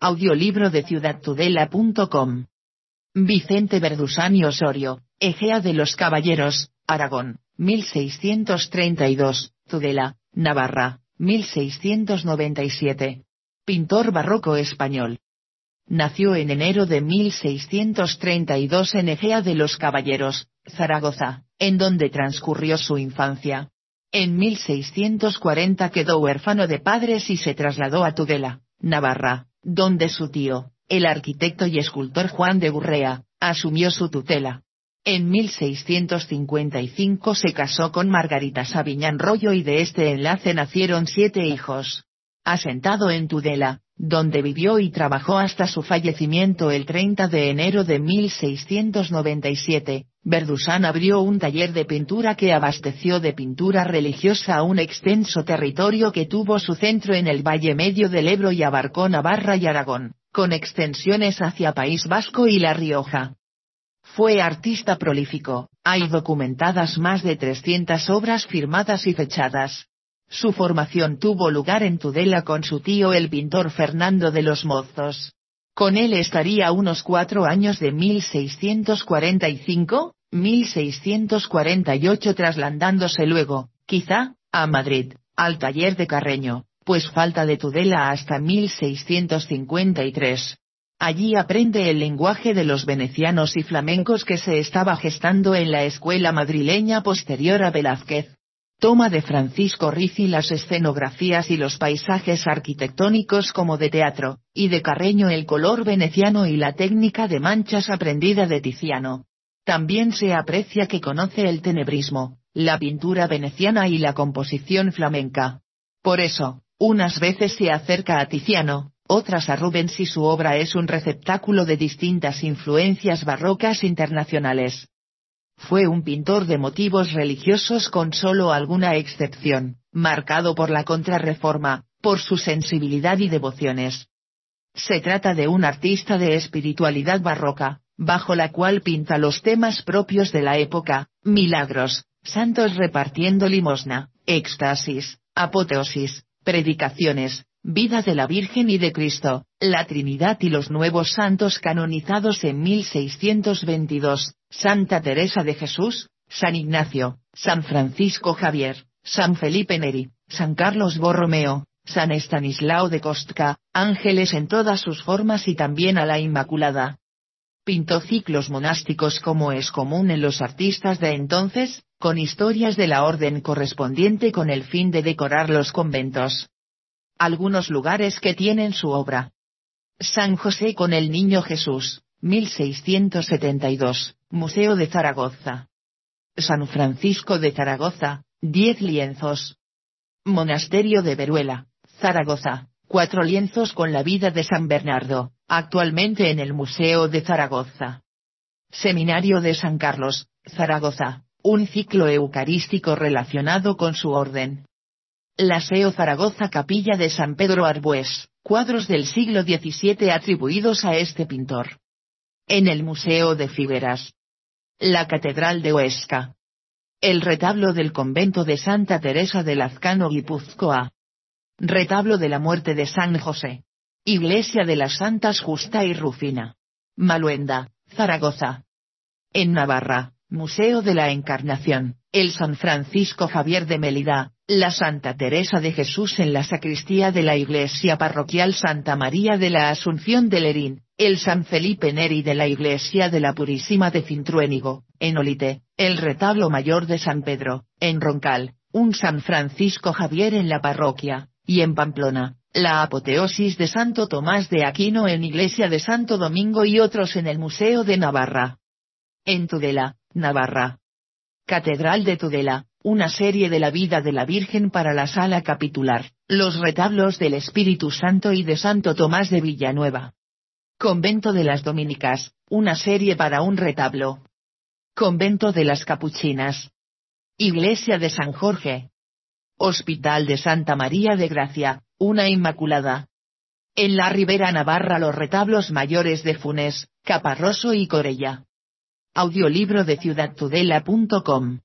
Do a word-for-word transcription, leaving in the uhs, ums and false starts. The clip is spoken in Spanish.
Audiolibro de ciudad tudela punto com. Vicente Verdusán y Osorio, Egea de los Caballeros, Aragón, mil seiscientos treinta y dos, Tudela, Navarra, mil seiscientos noventa y siete. Pintor barroco español. Nació en enero de mil seiscientos treinta y dos en Egea de los Caballeros, Zaragoza, en donde transcurrió su infancia. En mil seiscientos cuarenta quedó huérfano de padres y se trasladó a Tudela, Navarra, donde su tío, el arquitecto y escultor Juan de Gurrea, asumió su tutela. En mil seiscientos cincuenta y cinco se casó con Margarita Sabiñán Rollo y de este enlace nacieron siete hijos. Asentado en Tudela, donde vivió y trabajó hasta su fallecimiento el treinta de enero de mil seiscientos noventa y siete, Verdusán abrió un taller de pintura que abasteció de pintura religiosa a un extenso territorio que tuvo su centro en el Valle Medio del Ebro y abarcó Navarra y Aragón, con extensiones hacia País Vasco y La Rioja. Fue artista prolífico, hay documentadas más de trescientas obras firmadas y fechadas. Su formación tuvo lugar en Tudela con su tío el pintor Fernando de los Mozos. Con él estaría unos cuatro años de mil seiscientos cuarenta y cinco, mil seiscientos cuarenta y ocho trasladándose luego, quizá, a Madrid, al taller de Carreño, pues falta de Tudela hasta mil seiscientos cincuenta y tres. Allí aprende el lenguaje de los venecianos y flamencos que se estaba gestando en la escuela madrileña posterior a Velázquez. Toma de Francisco Ricci las escenografías y los paisajes arquitectónicos como de teatro, y de Carreño el color veneciano y la técnica de manchas aprendida de Tiziano. También se aprecia que conoce el tenebrismo, la pintura veneciana y la composición flamenca. Por eso, unas veces se acerca a Tiziano, otras a Rubens y su obra es un receptáculo de distintas influencias barrocas internacionales. Fue un pintor de motivos religiosos con solo alguna excepción, marcado por la Contrarreforma, por su sensibilidad y devociones. Se trata de un artista de espiritualidad barroca, bajo la cual pinta los temas propios de la época, milagros, santos repartiendo limosna, éxtasis, apoteosis, predicaciones, vida de la Virgen y de Cristo, la Trinidad y los nuevos santos canonizados en mil seiscientos veintidós, Santa Teresa de Jesús, San Ignacio, San Francisco Javier, San Felipe Neri, San Carlos Borromeo, San Estanislao de Kostka, ángeles en todas sus formas y también a la Inmaculada. Pintó ciclos monásticos como es común en los artistas de entonces, con historias de la orden correspondiente con el fin de decorar los conventos. Algunos lugares que tienen su obra. San José con el Niño Jesús, mil seiscientos setenta y dos, Museo de Zaragoza. San Francisco de Zaragoza, diez lienzos. Monasterio de Veruela, Zaragoza, cuatro lienzos con la vida de San Bernardo, actualmente en el Museo de Zaragoza. Seminario de San Carlos, Zaragoza, un ciclo eucarístico relacionado con su orden. Laseo Zaragoza Capilla de San Pedro Arbués, cuadros del siglo diecisiete atribuidos a este pintor. En el Museo de Figueras. La Catedral de Huesca. El retablo del convento de Santa Teresa de Lazcano Guipúzcoa. Retablo de la muerte de San José. Iglesia de las Santas Justa y Rufina. Maluenda, Zaragoza. En Navarra, Museo de la Encarnación, el San Francisco Javier de Mélida, la Santa Teresa de Jesús en la sacristía de la Iglesia Parroquial Santa María de la Asunción de Lerín, el San Felipe Neri de la Iglesia de la Purísima de Cintruénigo, en Olite, el retablo mayor de San Pedro, en Roncal, un San Francisco Javier en la parroquia, y en Pamplona, la apoteosis de Santo Tomás de Aquino en Iglesia de Santo Domingo y otros en el Museo de Navarra. En Tudela, Navarra. Catedral de Tudela, una serie de la vida de la Virgen para la sala capitular, los retablos del Espíritu Santo y de Santo Tomás de Villanueva. Convento de las Dominicas, una serie para un retablo. Convento de las Capuchinas. Iglesia de San Jorge. Hospital de Santa María de Gracia, una Inmaculada. En la Ribera Navarra los retablos mayores de Funes, Caparroso y Corella. Audiolibro de ciudad tudela punto com